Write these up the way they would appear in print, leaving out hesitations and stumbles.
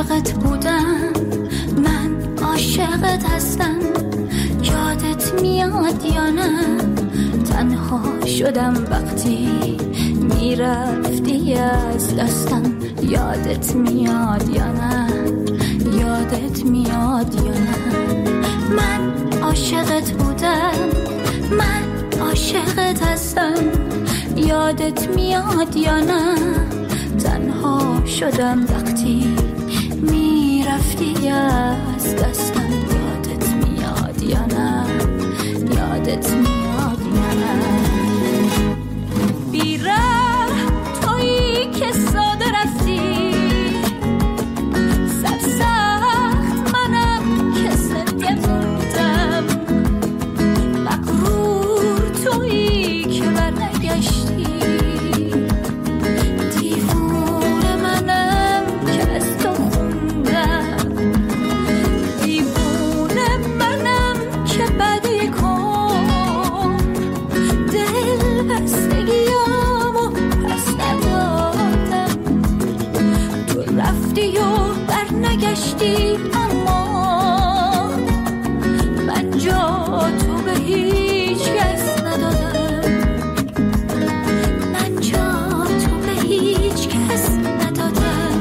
عاشقت بودم، من عاشقت هستم. یادت میاد یا نه؟ تنها شدم وقتی میرفتی از دستم. یادت میاد یا نه؟ یادت میاد یا نه؟ من عاشقت بودم، من عاشقت هستم. یادت میاد یا نه؟ تنها شدم وقتی میرفتی از دستم. یادت میاد یا نه؟ یادت میاد یا نه؟ بیره تویی که ساده رفتی، سرسخت منم که زنده موندم. مغرور تویی که برنگشتی، دیوونه منم که از تو خوندم. دیوونه منم که بدی کن، دل بستگیامو پس ندادم. تو رفتی و برنگشتی، اما من جا تو به هیچ کس ندادم. من جا تو به هیچ کس ندادم.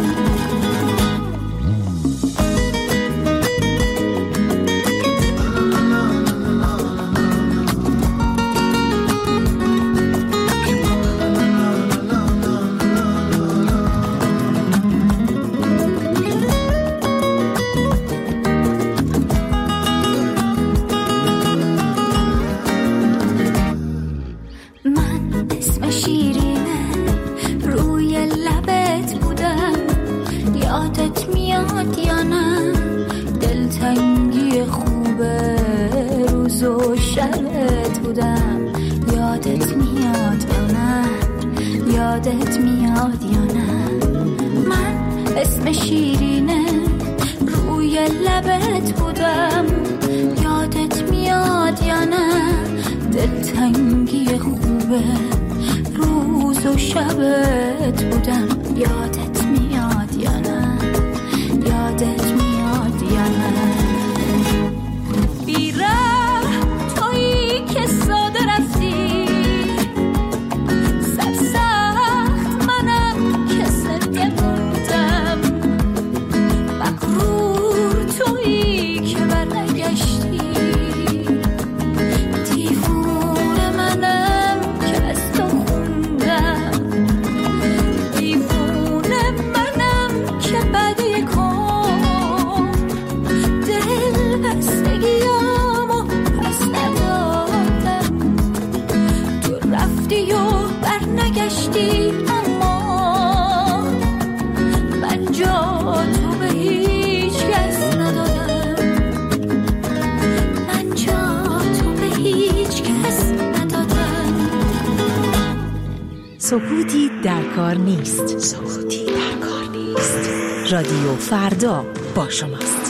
من اسم شیرینه روی لبت بودم. یادت میاد یا نه؟ دلتنگی خوبه روز و شبت بودم. یادت میاد یا نه؟ یادت میاد یا نه؟ من اسم شیرینه روی لبت بودم. یادت میاد یا نه؟ دلتنگی خوبه روز و شبت بودم. یادت میاد یا نه؟ یادت میاد یا نه؟ بیره تویی که ساده رفتی، سرسخت منم که زنده موندم. مغرور تویی که برنگشتی، دیوونه منم که از تو خوندم. دیوونه منم که بدی کن، دل بستگیامو پس ندادم. تو رفتی و برنگشتی، اما من جا تو به هیچ کس ندادم. من جا تو به هیچ کس ندادم. سکوتی در کار نیست. سکوتی در کار نیست. رادیو فردا با شماست.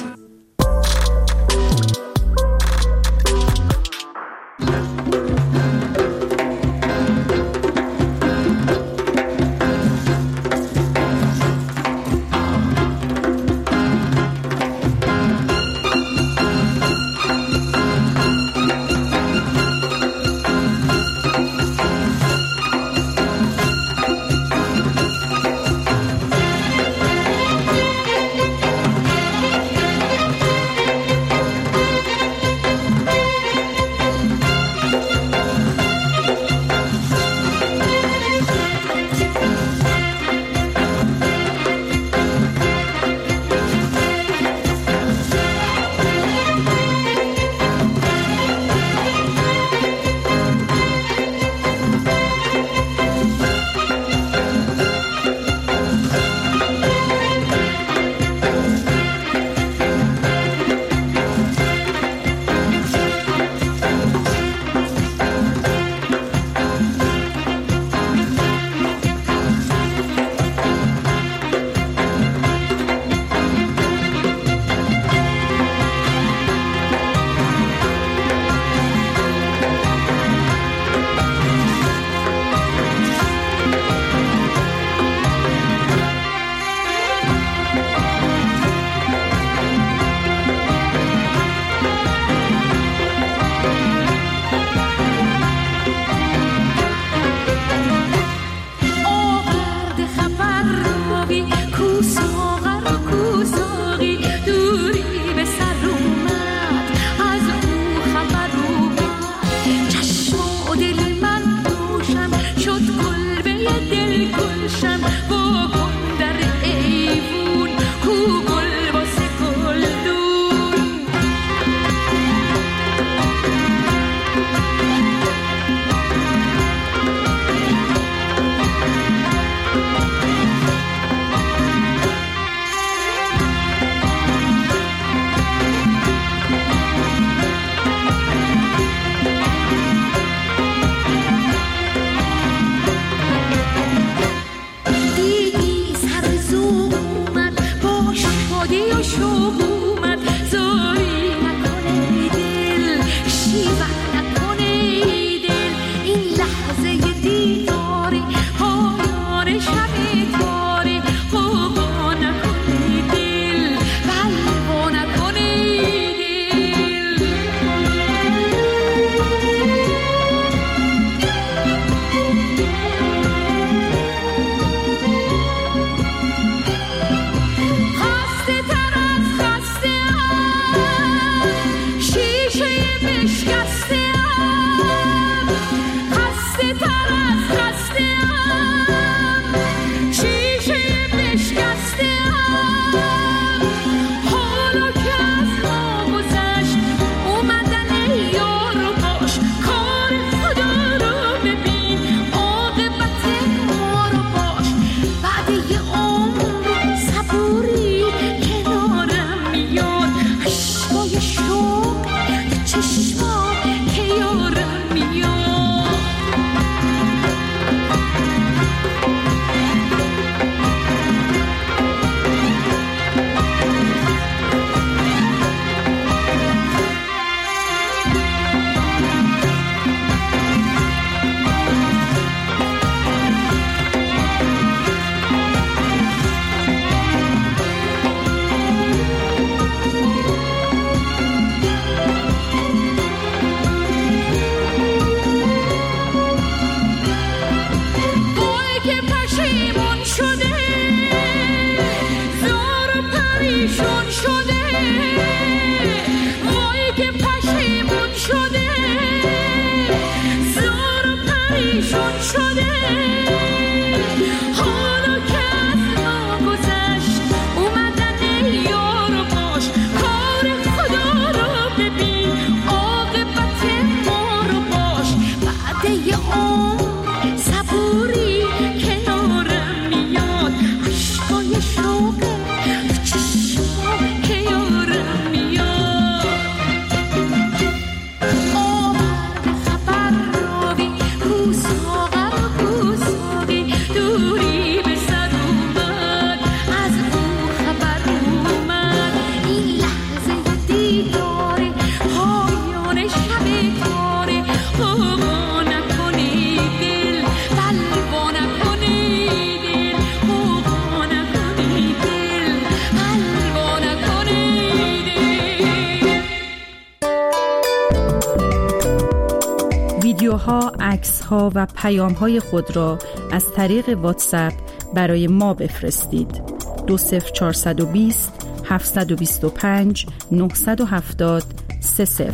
ویدیوها، عکس‌ها و پیام‌های خود را از طریق واتساپ برای ما بفرستید. 20420 725 970 30.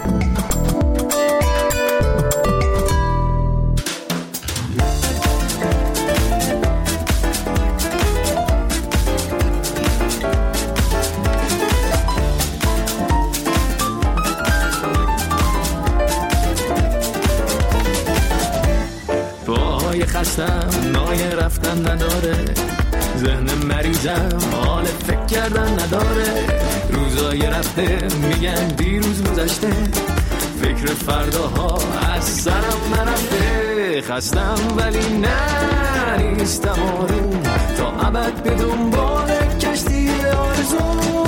خستم نای رفتن نداره، ذهن مریضم حال فکر کردن نداره، روزای رفته میگن دیروز گذشته، فکر فرداها از سرم نرفته، خستم ولی نه نیستم آروم، تا ابد به دنبال کشتی آرزوم.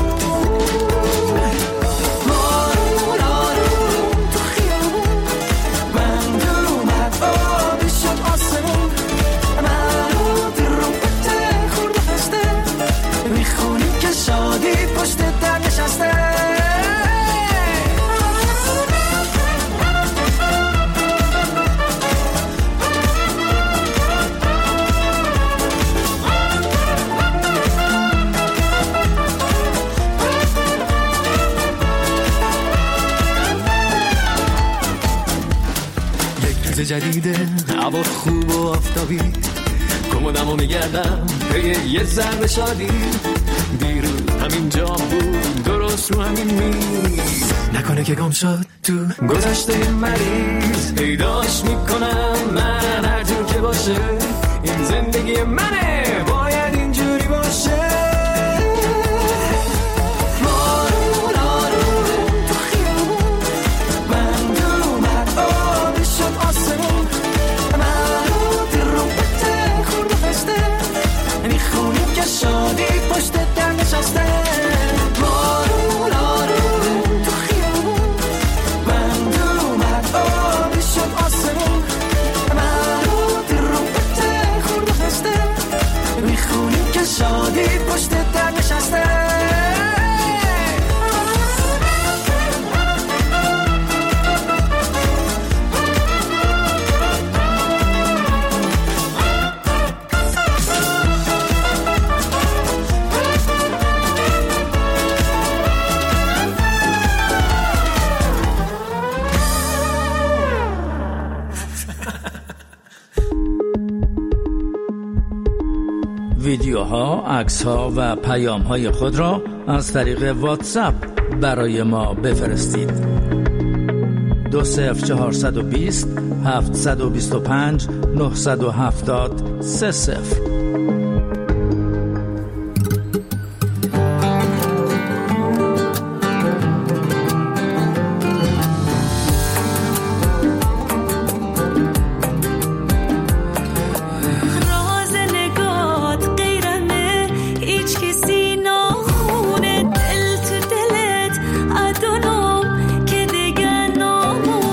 جدیده هوا خوب و آفتابی، کمدمو میگردم پی یه ذره شادی، دیروز همین جا بود درست رو همین میز، نکنه که گم شد تو گذشته مریض، پیداش میکنم من هر جور که باشه، این زندگی منه باید اینجوری باشه. شادی پشت در نشسته، بارون آروم تو خیابون، بند اومد آبی شد آسمون، مرود رو بته خورد و خسته، میخونیم که شادی پشت در نشسته. ویدیوها، عکس‌ها و پیام‌های خود را از طریق واتساپ برای ما بفرستید. 20420 725 970 30.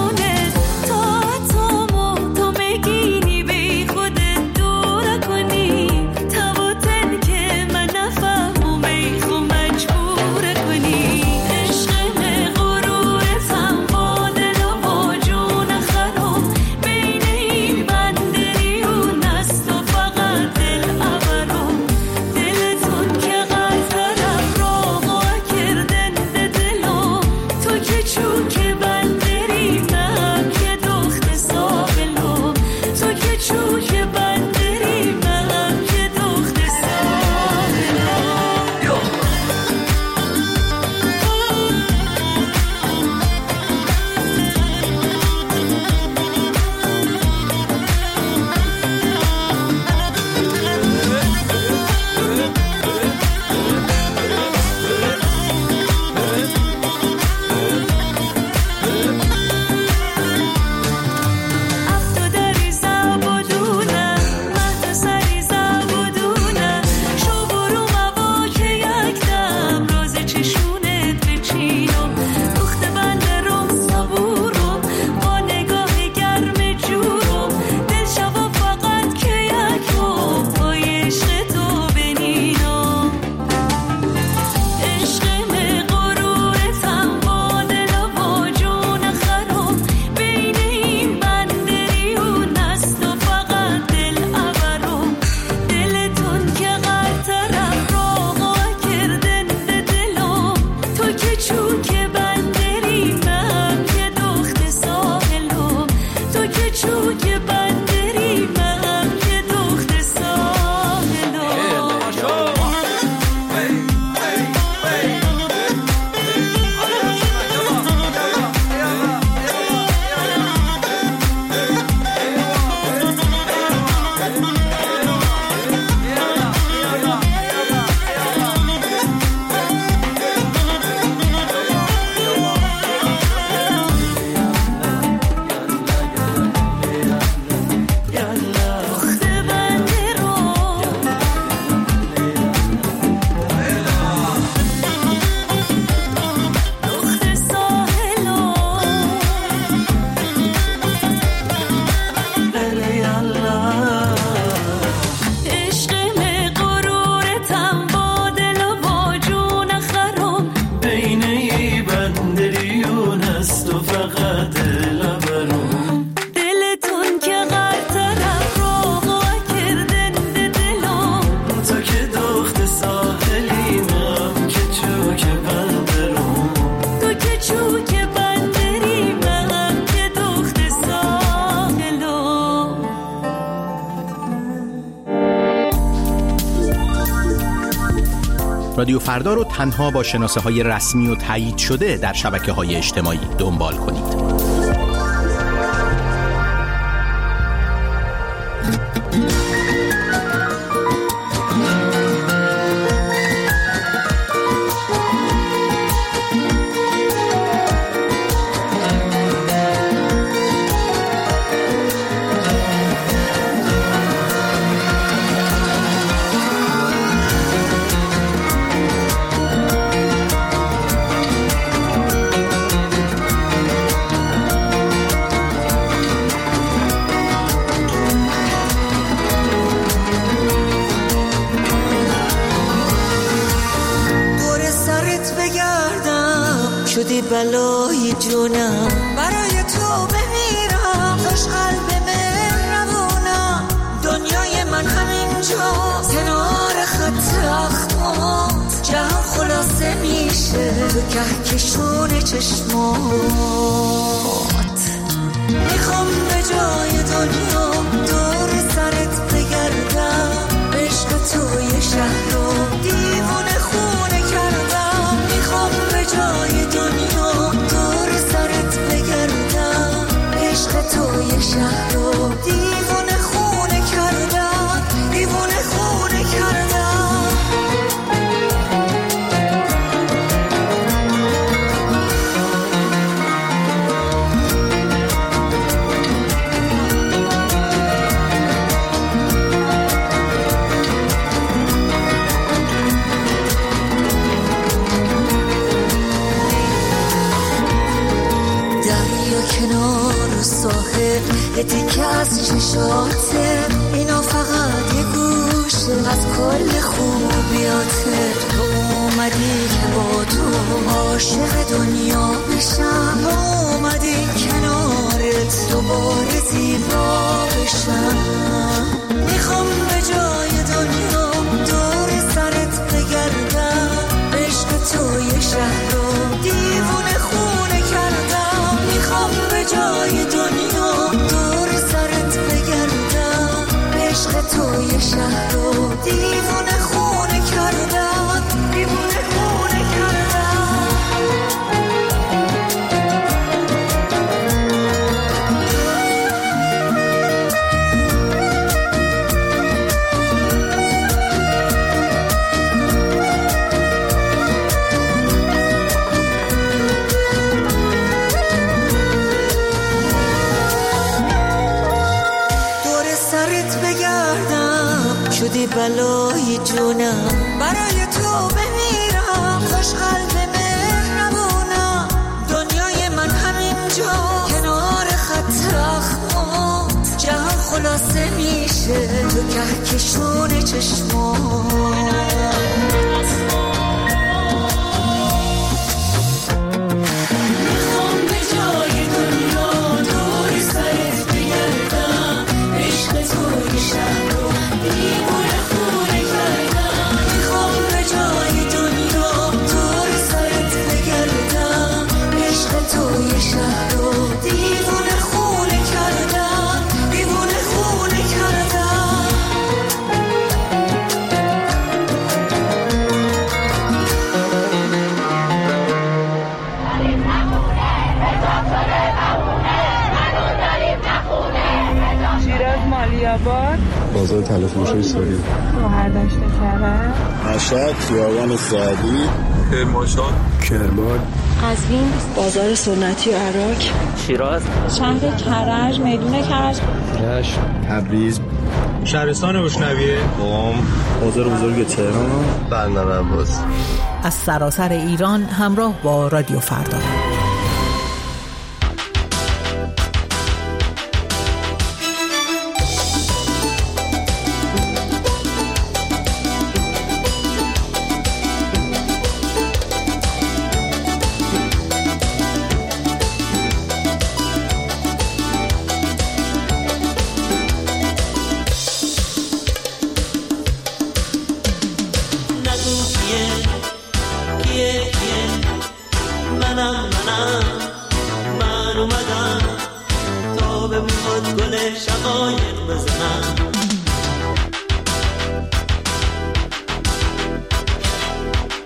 تو مگینی بی خودت دور کنی رادیو فردا رو تنها با شناسه‌های رسمی و تایید شده در شبکه‌های اجتماعی دنبال کنید. شدی بلای جونم، برای تو بمیرم، خوش قلب مهربونم، دنیای من همینجا کنار خط اخمات، جهان خلاصه میشه تو کهکشون چشمات. میخوام به جای دنیا دور سرت بگردم، عشق توی شهر رو دیوونه خونه کردم. میخوام به جای دنیا دور سرت بگردم، عشق توی شهر رو دیوونه خونه کردم، دیوونه خونه کردم. کنار ساحل یه تیکه از چشاته، اینا فقط یه گوشه از کل خوبیاته. تو اومدی که با تو عاشق دنیا بشم، اومدی کنارت دوباره زیبا بشم. میخوام به جای دنیا دور سرت بگردم، عشق توی شهر رو دیوونه خونه کردم. میخوام به جای دنیا دور سرت بگردم، عشق توی شهر رو دیوونه خونه کردم، دیوونه خونه کردم. شدی بلای جونم، برای تو بمیرم، خوش قلب مهربونم، دنیای من همینجا کنار خط اخمات، جهان خلاصه میشه تو کهکشون چشمات. بازار تلفروشی سوری، مهردشت کرد، مشهد، خیابان سعدی، کرمانشاه، کرمان، قزوین، بازار سنتی عراق، شیراز، شهر کرج، میدون کرج، رشت، تبریز، شهرستان بوشنویه، قم، بازار بزرگ تهران، بندر عباس. از سراسر ایران همراه با رادیو فردا. من اومدم تا به موهات گل شقایق بزنم.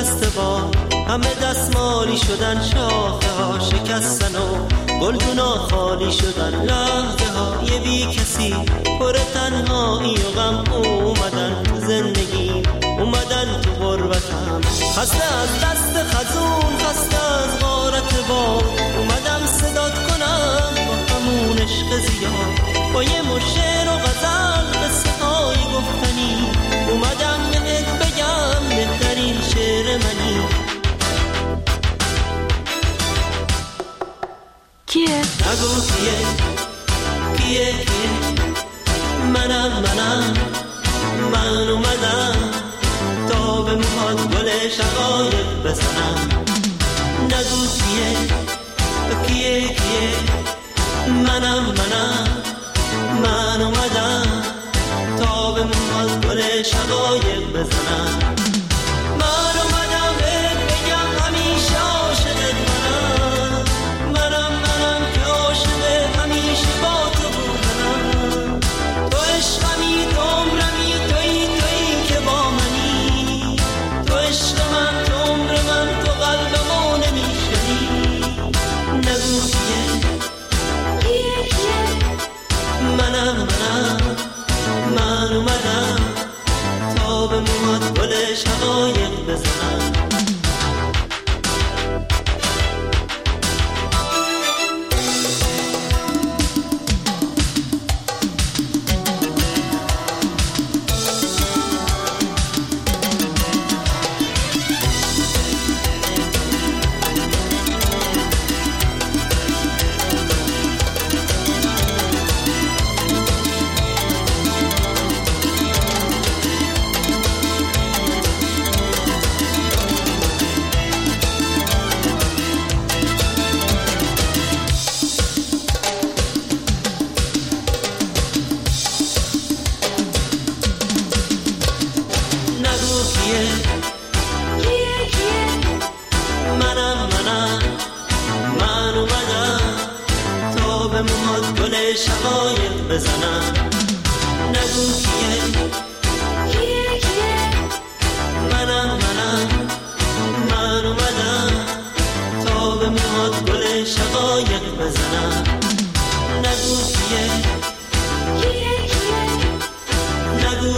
دست با همه دستمالی شدن، شاخه ها شکستن و گلدونا خالی شدن، لحظه های بی کسی پر تنهایی و غم اومدن تو زندگی، اومدن تو غربتم، خسته از دست خزون، خسته از غارت باد، اومدم صدات کنم با همون عشق زیاد، با یه مشعر و غزل قصه های گفتنی، اومدم بهت بگم بهترین شعر منی. کیه؟ نگو کیه منم من اومدم تا به موهات گل شقایق بزنم. نگو کیه منم من اومدم تا به موهات گل شقایق بزنم. من اومدم بهت بگم همیشه عاشقت منم که عاشق همیشه با تو بودم. تو عشقمی، تو عمرمی، تویی که با منی، تو عشق من، تو عمر من، تو قلبمو نمیشنی. نگو کیه منم من اومدم تا به موهات گل شقایق بزنم. شقایق بزنم. نگو کیه منم من اومدم تا به موهات گل شقایق بزنم. نگو کیه نگو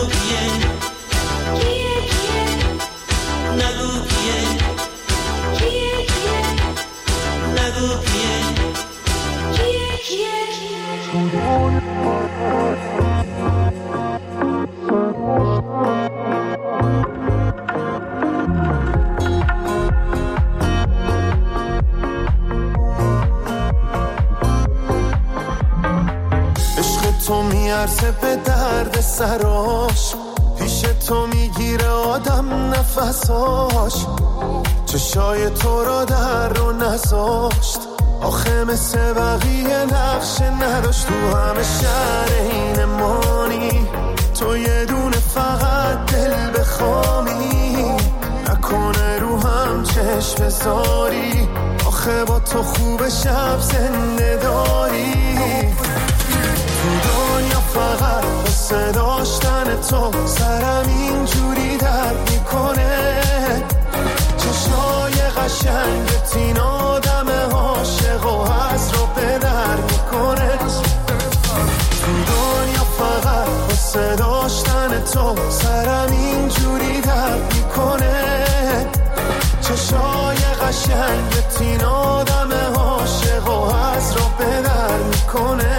تو میارزه به درد سراش، پیش تو میگیره آدم نفساش، چشای تو را در رو نذاشت، آخه مثل بقیه نقش نداشت، تو همه شهر این مانی، تو یه دونه فقط دل بخوامی، نکنه رو هم چشم بذاری، آخه با تو خوب شب زنده داری. تو دنیا فقط واسه داشتن تو سرم اینجوری درد میکنه، چشای قشنگت این آدم عاشق و حس رو به در میکنه. تو دنیا فقط واسه داشتن تو سرم اینجوری درد میکنه، چشای قشنگت این آدم عاشق و حس رو به در میکنه.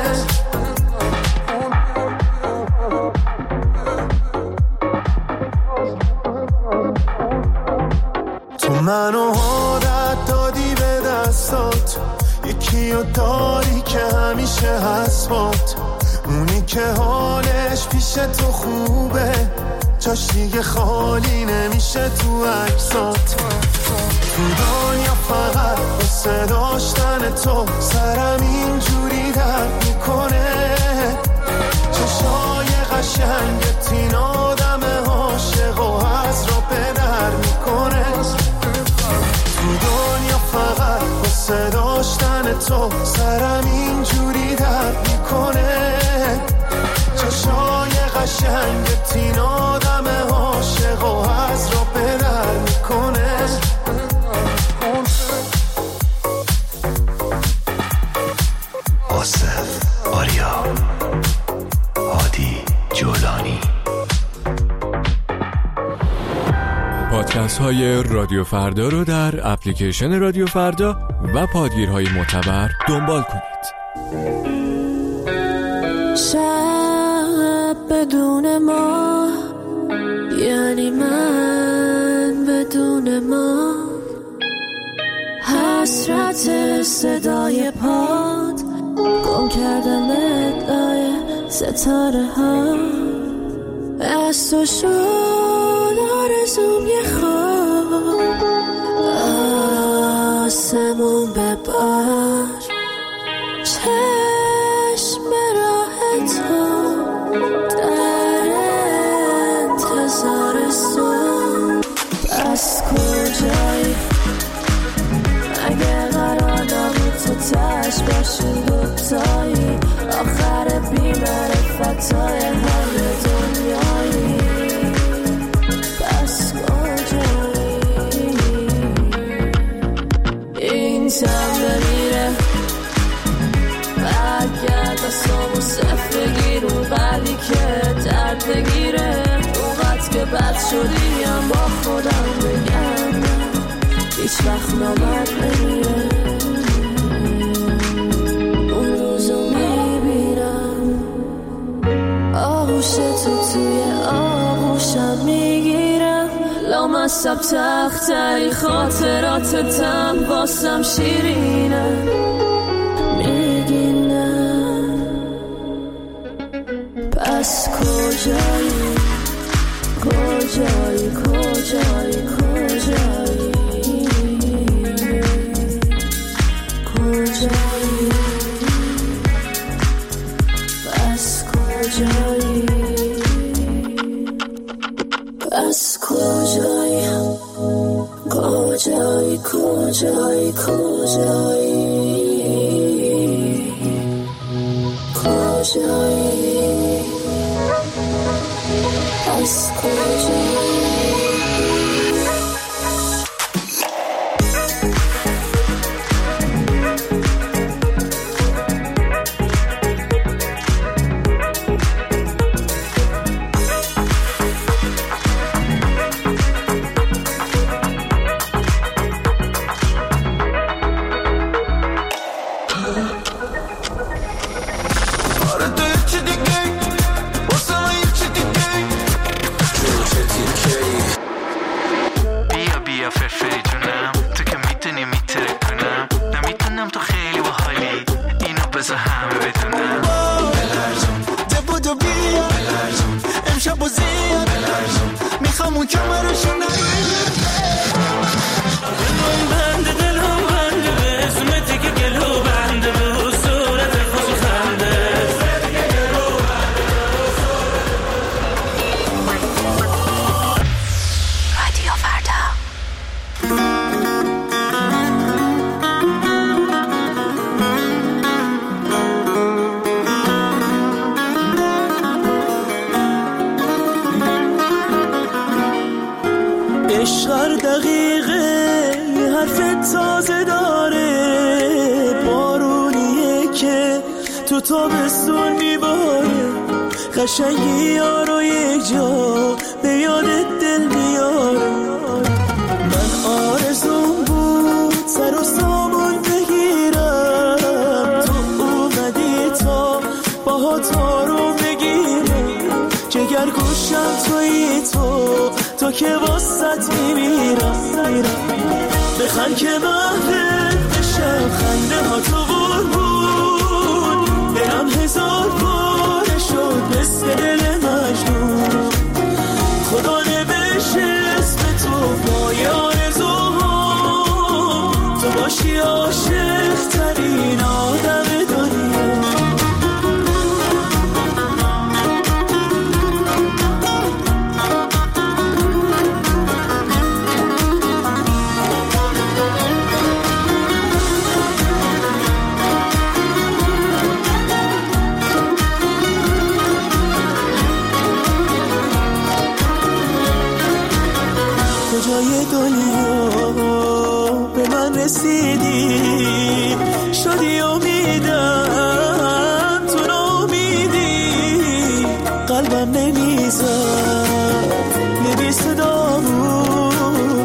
منو عادت دادی به دستات، یکی رو داری که همیشه هست، اونی که حالش پیش تو خوبه، جاش دیگه خالی نمیشه تو عکسات. تو دنیا فقط واسه داشتن تو سرم اینجوری درد میکنه، چشای قشنگت این آدم عاشق و حس رو به در میکنه. تو دنیا فقط واسه داشتن تو سرم اینجوری درد میکنه، چشای قشنگت این آدم عاشق و حس رو به در میکنه. پادکست های رادیو فردا رو در اپلیکیشن رادیو فردا و پادگیرهای معتبر دنبال کنید. شب بدون ما یعنی من بدون ما، حسرت صدای پاد گم کردم ادای ستاره ها، از تو شد آرزوم یه خواب، آسمون ببار چشم راه تو در انتظار سون. پس کجایی اگه قرار نبود تو تش باشیم دوتایی، آخر بی‌معرفتای همه دنیایی. پس کجایی این تم بمیره، برگرد دستامو صفر بگیر اون قلبی که درد بگیره، اونقدر که بد شدیم با خودم بگم هیچ وقت نامد نمیره. اون روزو میبینم آغوش تو توی آغوشم میگیرم، لامصب تختری خاطراتتم واسم شیرینه میگینم. پس کجایی کجایی کجایی کجایی کجایی، پس کجایی، پس کجایی کجایی کجایی کجایی، پس کجایی. عشق دقیقه یه حرف تازه داره، بارونیه که تو تابستون میباره، قشنگی یارو یک جا به یادت دل میاره. من آرزوم بود سر و سامون بگیرم، تو اومدی تا باها تارو بگیرم، جگر گوشم تویی تو که واسط میمیرم. بخند که محفل بشم خنده ها تو قربون، دلم هزار باره شد مثل دل مجنون، خدا نوشته اسم تو پای آرزوها، تو باشی عاشق ترین آدم دنیا. کجای دنیا به من رسیدی، شدی امیدم تو ناامیدی، قلبم نمیزد یه بی صدا بود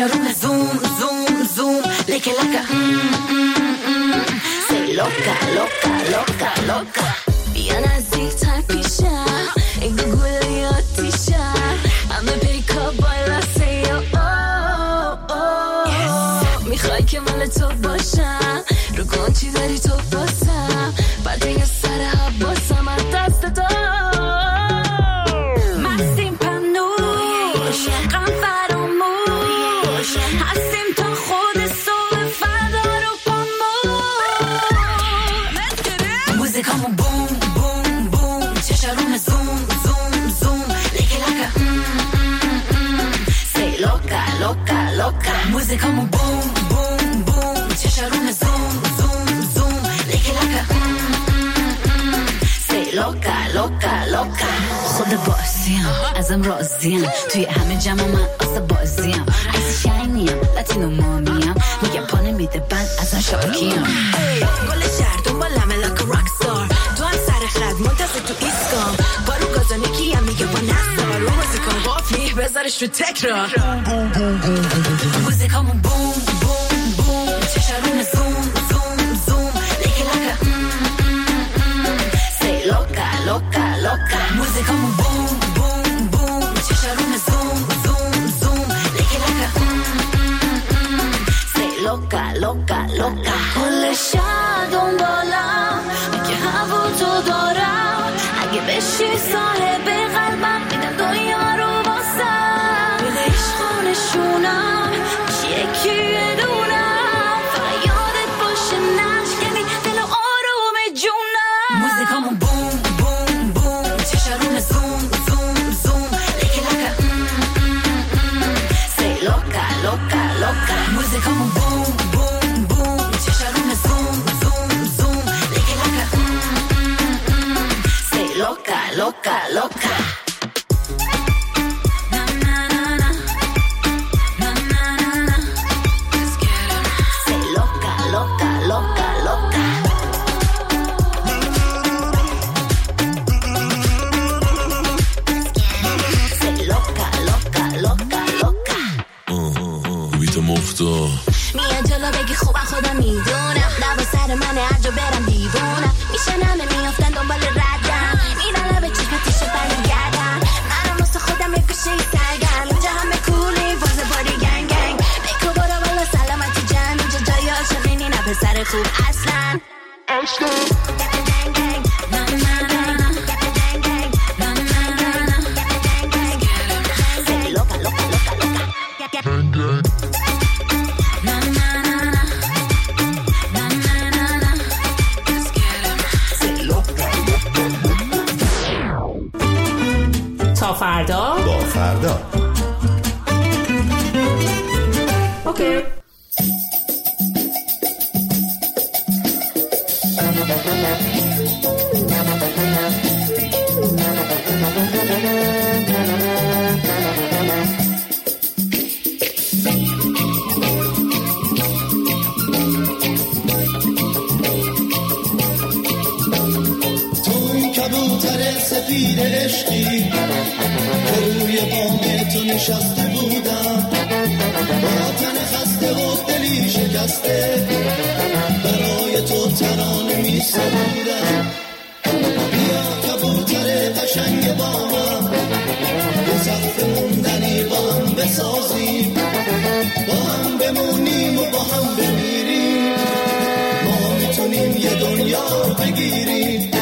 چشارون زوم زوم زوم لکه لکه سی لوکا لوکا لوکا لوکا بیا نزدیک تر پیشم این گوگلی آتیشم همه پیکا بالا سی میخوای که مال تو باشم رو کن چی داری تو باسم بعد یه سر حباسم از دست تو مستیم پنوش غم فراموش هستیم تا خود صبح فردا رو پاموش موزیکامون بوم بوم بوم چشارون زوم زوم زوم لکه لکه سی لوکا لوکا لوکا موزیکامون بوم بوم بوم چشارون زوم زوم زوم لکه لکه سی لوکا لوکا لوکا خود بازیم ازم راضیم توی همه جمع من آسه بازیم عیسی شاینیم لاتینو مامیم میگم پانه میده بند ازم شاکیم گل شهر دنبالمه لکه راکستار تو هم سر خد منتظر تو ایسکام بارو گازانه کیم میگه با نستار رو موزیکان غافلی بذارش رو تکرار موزیکامون بوم بوم بوم چشارون زوم زوم زوم لکه لکه سی لوکا لوکا لوکا موزیکامون بوم بوم بوم چشارون زوم زوم زوم لکه لکه سی لوکا لوکا لوکا کل شهر دنبالم میگه هوا تو دارم اگه بشی صاحب قلبم میدم دنیا رو واسم به عشقانشونم یکی دونم فقط یادت باشه نشکنی دل و آروم جونم موزیکامون بوم بوم بوم چشارون زوم زوم زوم لکه لکه سی لوکا لوکا لوکا موزیکامون بوم بوم بوم چشارون زوم زوم زوم لکه لکه سی لوکا لوکا لوکا میاد جلو بگی خوبم خودم میدونم دوا سر منه هر جا برم دیوونم میشنم میافتن دنبال ردم میرن لبه چشمتیشه برمیگردم منم واسه خودم یه گوشه سرگرم اینجا همه کولی واسه باری گنگ گنگ بکو برو بالا سلامتی جمع اینجا جای عاشقینی نه پسر خوب اصلا تا فردا با فردا اوکی. کبوتر سفید عشقی که روی بام تو نشسته بودم با تن خسته و دلی شکسته برای تو ترانه می سرودم بیا کبوتر قشنگ بامم دو صف موندنی با هم بسازیم با هم بمونیم و با هم بمیریم ما میتونیم یه دنیا رو بگیریم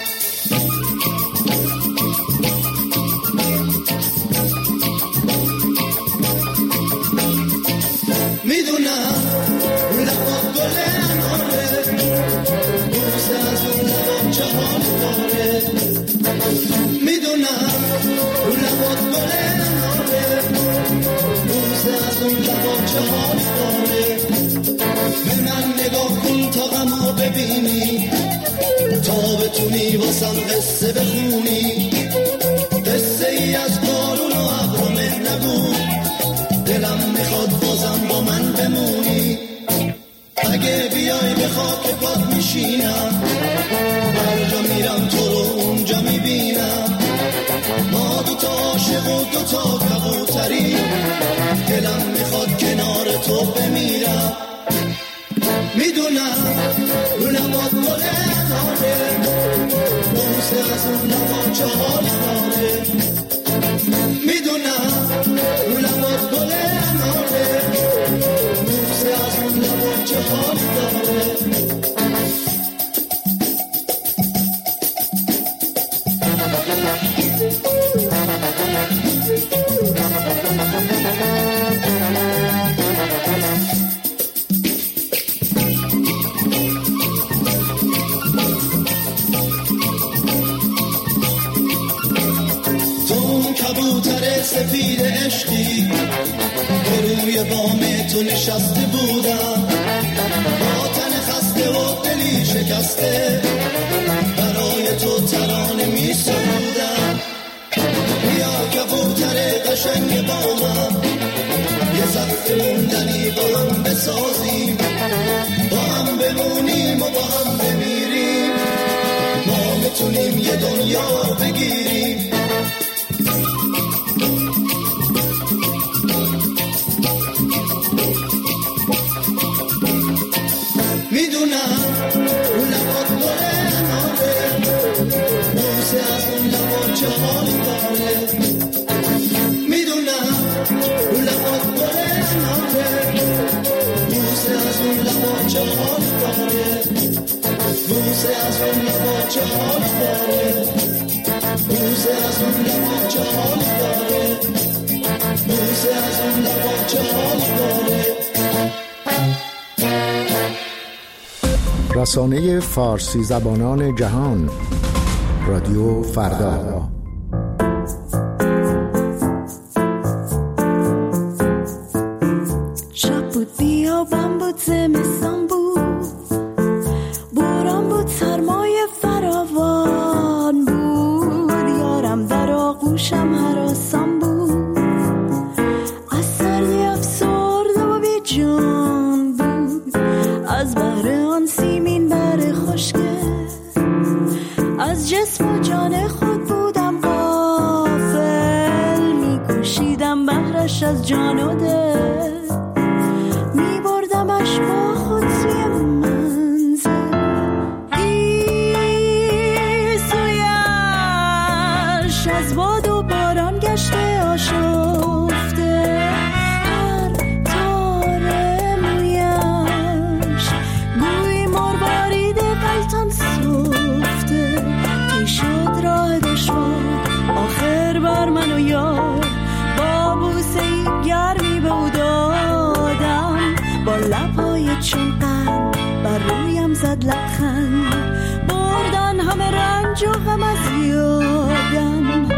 میدونم لبا گل اناره بوست از اون لبا جهان داره میدونم لبا گل اناره بوست از اون لبا جهان داره به من نگاه کن تا غمو ببینی تا بتونی واسم قصه بخونی قصه ای از بارون و ابر و مه نگو دلم میخواد بازم با من بمونی اگه بیای به خاک پات میشینم هر جا میرم تو رو اونجا میبینم ما دوتا عاشق و دوتا کبوتری دلم میخواد کنار عشقی به روی بام تو نشسته بودم، با تن خسته و دلی شکسته برای تو ترانه می سرودم. بیا کبوتر قشنگ بامم، یه سقف موندنی با هم بسازیم، با هم بمونیم و با هم بمیریم، ما میتونیم یه دنیا بگیریم. میدونم اون لبات داره ناره، بوسه از اون لبات چه حال داره. میدونم اون لبات داره ناره، بوسه از اون لبات چه حال داره، بوسه از اون لبات چه حال داره، بوسه از اون لبات چه حال داره، بوسه از اون لبات چه حال داره. رسانه فارسی زبانان جهان، رادیو فردا. شب بود، بیابان بود، زمستان بود، باران بود، سرمایه فراوان بود، یارم در آغوشم هراسان بود، از سردی افسرده و بی جان بود، از بحر آن سیمین بر خشکه، از جسم و جان خود بودم غافل، میکوشیدم بهرش از جان و دل، میبردمش با خود سوی منزل، گیسویش از باد و باران گشته آشفته، هر تار مویش گوی مروارید غلطان سفته، تی شد راه دشوار آخر بر من و یار، با بوسه گرمی به او دادم، با لبهای چون قند بر رویم زد لبخند، بردن همه رنج و غم از یادم.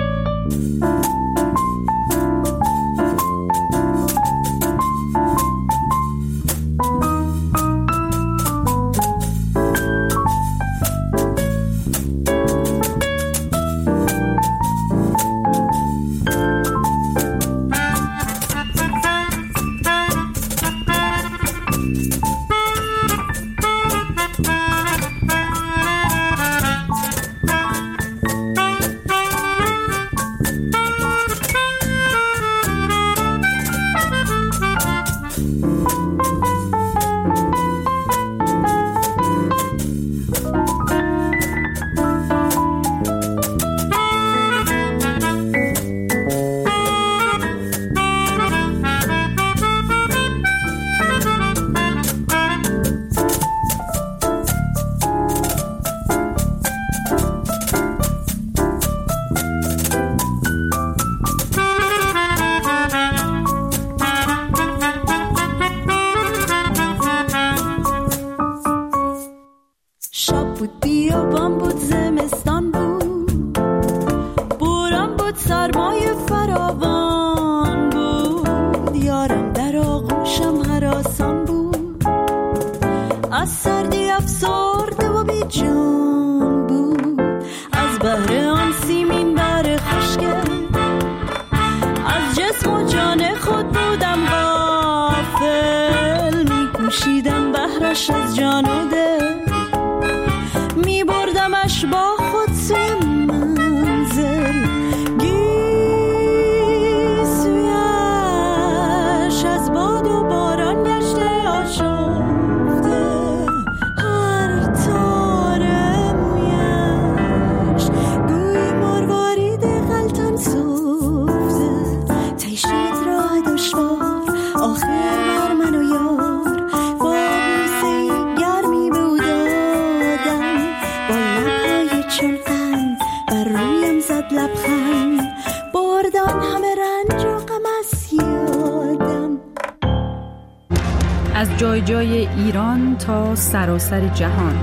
از جای جای ایران تا سراسر جهان.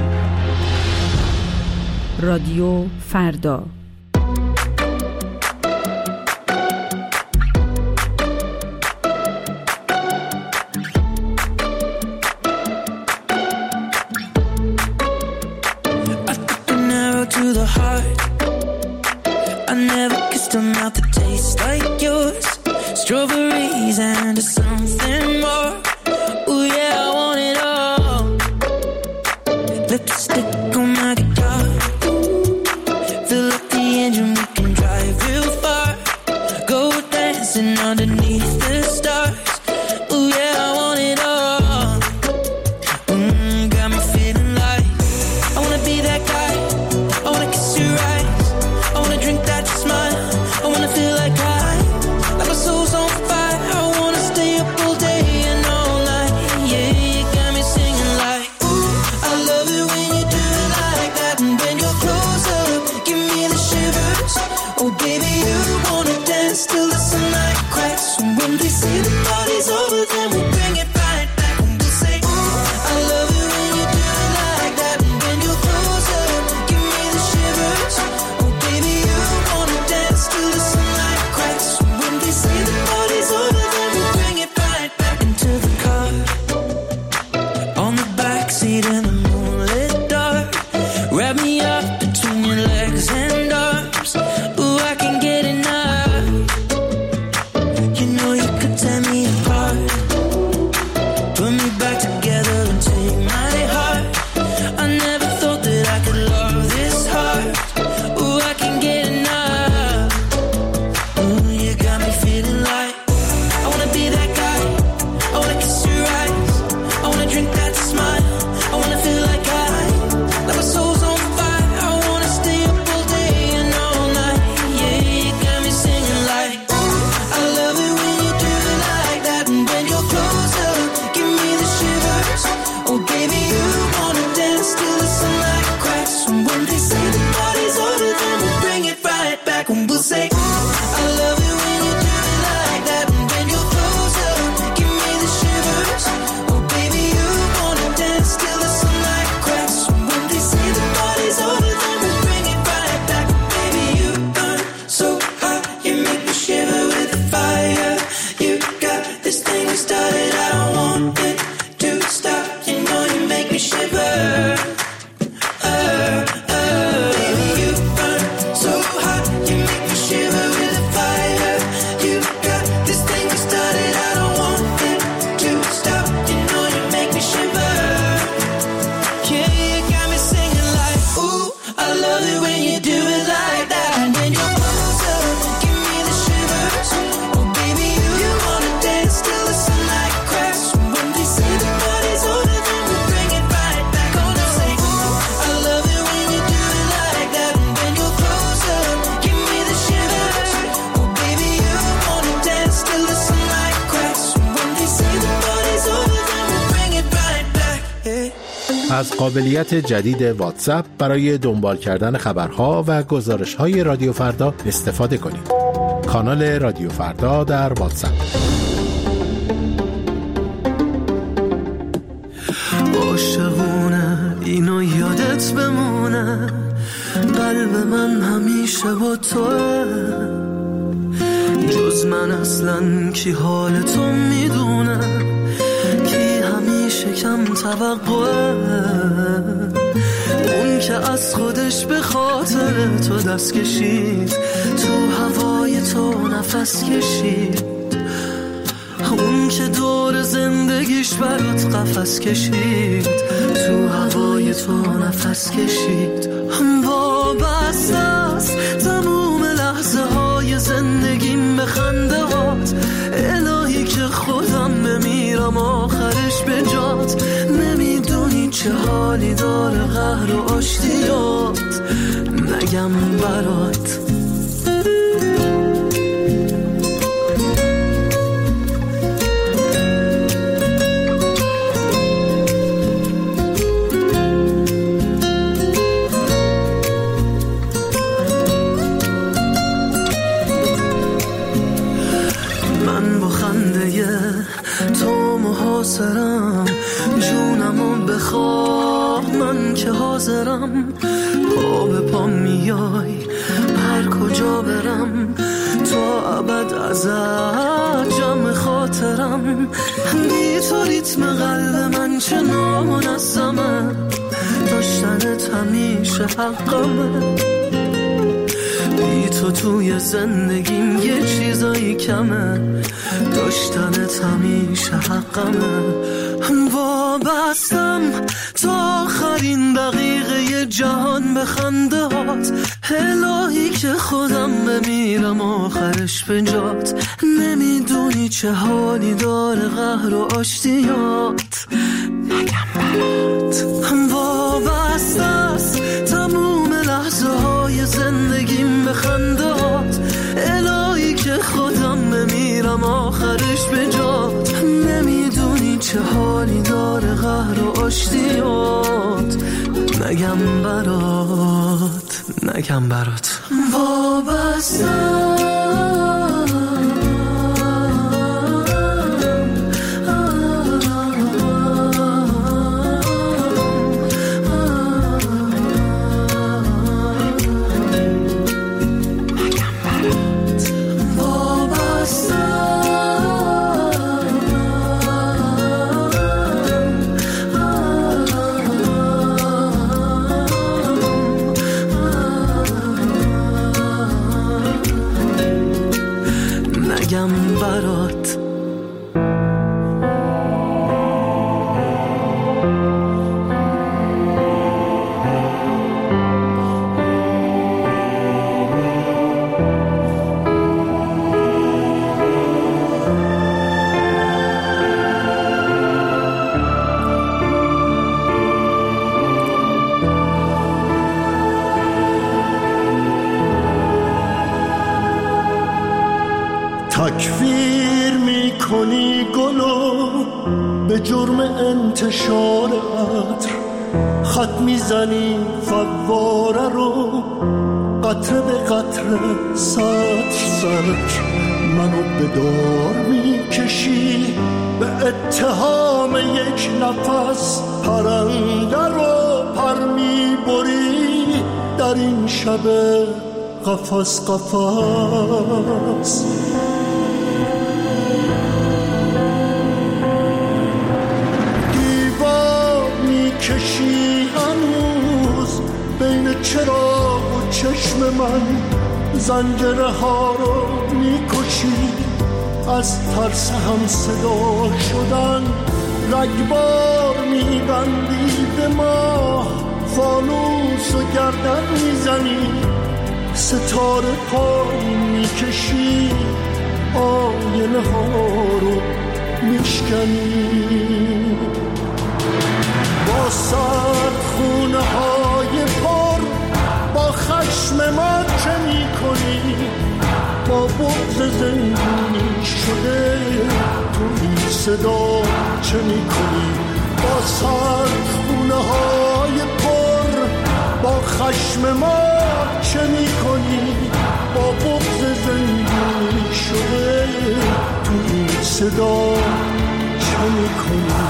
رادیو فردا. we started, I don't want it to stop. You know you make me shiver. Baby, you burn so hot, you make me shiver with the fire. You got this thing we started, I don't want it to stop. You know you make me shiver. Yeah, you got me singing like, ooh, I love it when you do it like that. And when you're closer, give me the shivers. Oh baby, you wanna dance till the sunlight cracks. When they say the party's over, then we'll bring it right back. Oh no, say, ooh, I love it when you do it like that. And when you're closer, give me the shivers. Oh baby, you wanna dance till the sunlight cracks. When they say the party's over, then we'll bring it right back. Hey. از قابلیت جدید واتساپ برای دنبال کردن خبرها و گزارش‌های رادیو فردا استفاده کنید. کانال رادیو فردا در واتساپ. عاشقونه اینو یادت بمونه، قلب من همیشه با توه. جز من اصلا کی حال تو میدونه، کی همیشه کم توقعه. اون که از خودش به خاطر تو دست کشید، تو هوای تو نفس کشید. اون که دور زندگیش برات قفس کشید، تو هوای تو نفس کشید. وابسته است تموم لحظه های زندگیم به خنده هات. الهی که خودم بمیرم آخرش به جات. نمیدونی چه حالی داره قهر و آشتیات، نگم برات. تو محاصرم، جونمو بخواه من که حاضرم. پا به پا میای هر کجا برم، تا ابد ازت جمع خاطرم. بی تو ریتم قلب من چه نامنظمه، داشتنت همیشه حقمه. بی تو توی زندگیم یه چیزایی کمه، داشتنت همیشه حقمه. وابستم تا آخرین دقیقه جهان به خنده هات. الهی که خودم بمیرم آخرش به جات. نمیدونی چه حالی داره قهر و آشتیات، نگم برات. وابسته است تموم لحظه های زندگیم به خنده هات. الهی که خودم بمیرم آخرش به جات. نمیدونی چه حالی داره قهر و آشتیات، نگم برات، نگم برات. وابستم برات. تکفیر میکنی گلو به جرم انتشار عطر، خط میزنی فواره رو قطره به قطره سطر سطر. منو به دار میکشی به اتهام یک نفس، پرنده رو پر میبری در این شب قفس قفس. من زنجره ها رو میکشی، از ترس هم صدا شدن رگبار میبندی به ما، فانوس و گردن میزنی، ستاره پایین میکشی، آینه ها رو میشکنی. با سرد خونه های پر با خشم ما چه میکنی؟ با بغض زندونی شده توی صدا چه میکنی؟ با سرد خونه های پر با خشم ما چه میکنی؟ با بغض زندونی شده توی صدا چه میکنی؟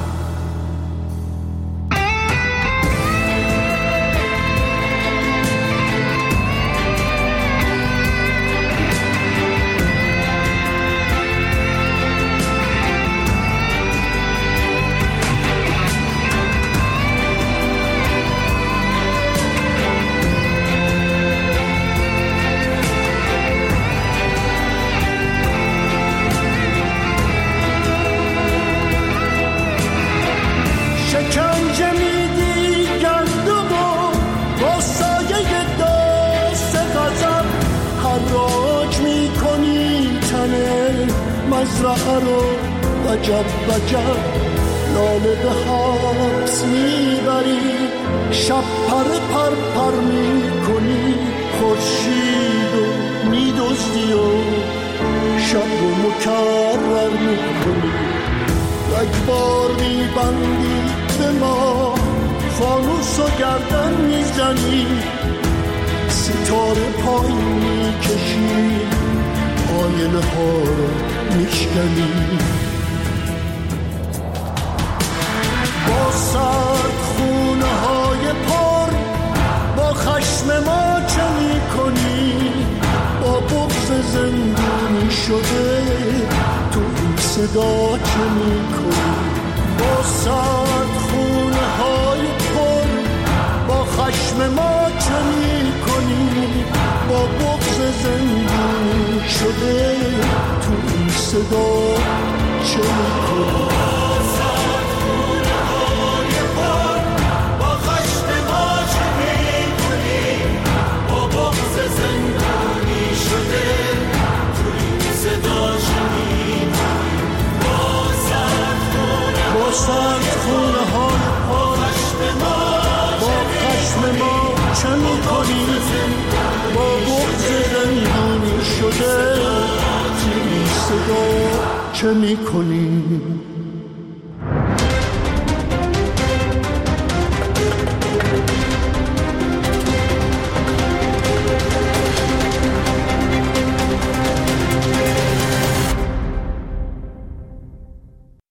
مزرعه رو وجب وجب لاله به حبس میبری، شب پر پر میکنی، خورشید رو میدزدی و شب رو مکرر میکنی. رگبار میبندی به ما، فانوس و گردن میزنی، ستاره پایین میکشی، آینه ها رو میشکنی. با سرد خونه های پر با خشم ما چه میکنی؟ با بغض زندونی شده تو این صدا چه میکنی؟ با سرد خونه های پر با خشم ما چه میکنی؟ با بغض زندونی شده تو این صدا چه میکنی؟ با سرد خونه های پر با خشم ما چه میکنی؟ با بغض زندونی شده این صدا چه میکنی؟